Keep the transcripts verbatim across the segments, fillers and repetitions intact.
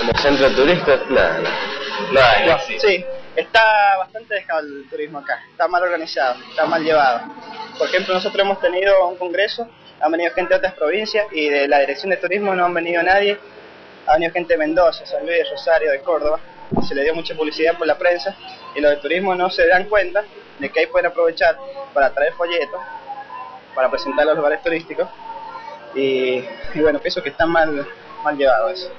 Como centro turista, nada, no. No hay, no, sí. sí, está bastante dejado el turismo acá, está mal organizado, está mal llevado. Por ejemplo, nosotros hemos tenido un congreso, han venido gente de otras provincias y de la dirección de turismo no han venido nadie. Ha venido gente de Mendoza, San Luis, Rosario, de Córdoba, se le dio mucha publicidad por la prensa y los de turismo no se dan cuenta de que ahí pueden aprovechar para traer folletos, para presentar los lugares turísticos y, y bueno, pienso que está mal, mal llevado eso.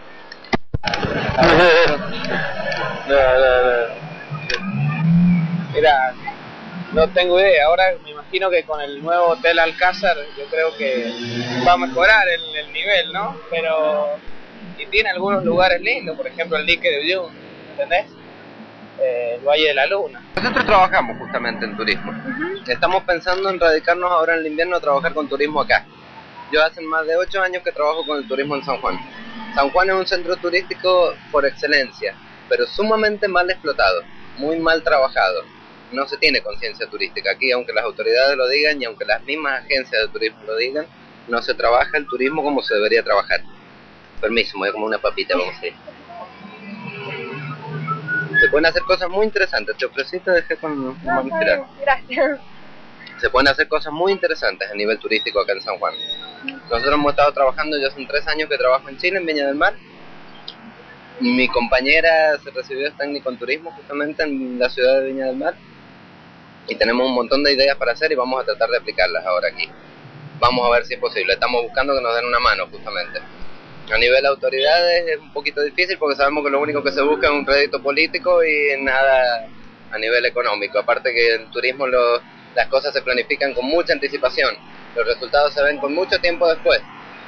No, no, no. Mira, no tengo idea, ahora me imagino que con el nuevo Hotel Alcázar yo creo que va a mejorar el, el nivel, ¿no? Pero... y tiene algunos lugares lindos, por ejemplo el dique de Uyun, ¿entendés? Eh, el Valle de la Luna. Nosotros trabajamos justamente en turismo. Uh-huh. Estamos pensando en radicarnos ahora en el invierno a trabajar con turismo acá. Yo hace más de ocho años que trabajo con el turismo en San Juan. San Juan es un centro turístico por excelencia, pero sumamente mal explotado, muy mal trabajado. No se tiene conciencia turística aquí, aunque las autoridades lo digan y aunque las mismas agencias de turismo lo digan, no se trabaja el turismo como se debería trabajar. Permiso, me voy a comer una papita, vamos a ir. Se pueden hacer cosas muy interesantes, te ofrecí, te dejé con un respirar. Gracias. Se pueden hacer cosas muy interesantes a nivel turístico acá en San Juan. Nosotros hemos estado trabajando, yo hace tres años que trabajo en Chile, en Viña del Mar. Mi compañera se recibió de técnico en turismo justamente en la ciudad de Viña del Mar. Y tenemos un montón de ideas para hacer y vamos a tratar de aplicarlas ahora aquí. Vamos a ver si es posible, estamos buscando que nos den una mano justamente. A nivel de autoridades es un poquito difícil porque sabemos que lo único que se busca es un crédito político y nada a nivel económico. Aparte que en turismo lo, las cosas se planifican con mucha anticipación. Los resultados se ven con mucho tiempo después.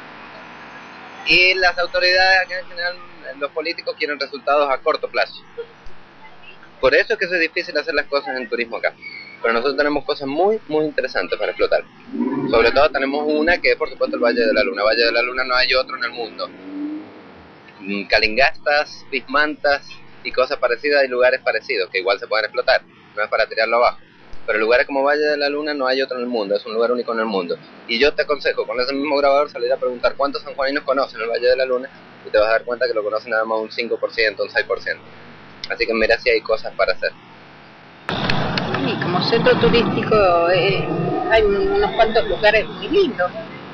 Y las autoridades acá en general, los políticos quieren resultados a corto plazo. Por eso es que es difícil hacer las cosas en turismo acá. Pero nosotros tenemos cosas muy, muy interesantes para explotar. Sobre todo tenemos una que es por supuesto el Valle de la Luna. Valle de la Luna no hay otro en el mundo. Calingastas, bismantas y cosas parecidas, hay lugares parecidos que igual se pueden explotar. No es para tirarlo abajo. Pero lugares como Valle de la Luna no hay otro en el mundo, es un lugar único en el mundo. Y yo te aconsejo con ese mismo grabador salir a preguntar cuántos sanjuaninos conocen el Valle de la Luna y te vas a dar cuenta que lo conocen nada más un cinco por ciento, un seis por ciento. Así que mira si hay cosas para hacer. Y como centro turístico eh, hay unos cuantos lugares muy lindos.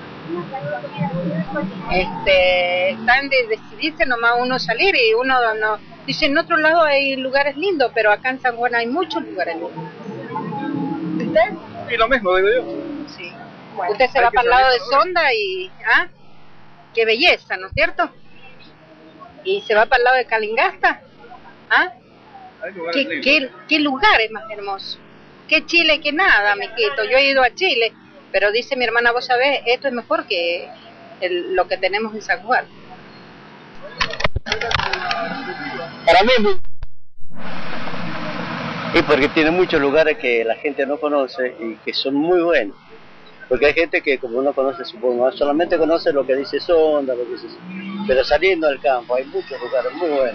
Este, están de decidirse nomás uno salir y uno no dice en otro lado hay lugares lindos, pero acá en San Juan hay muchos lugares lindos. ¿Usted? Y lo mismo digo yo. Sí. Bueno, usted se va para el lado de Sonda y ¿ah? Qué belleza, ¿no es cierto? Y se va para el lado de Calingasta. ¿Ah? ¿Qué, qué, ¿Qué lugares más hermosos? ¿Qué Chile que nada, mijito? Yo he ido a Chile, pero dice mi hermana, vos sabés, esto es mejor que el, lo que tenemos en San Juan. Para mí es muy... Y porque tiene muchos lugares que la gente no conoce y que son muy buenos. Porque hay gente que como no conoce, supongo, solamente conoce lo que dice Sonda, lo que dice... pero saliendo al campo hay muchos lugares muy buenos.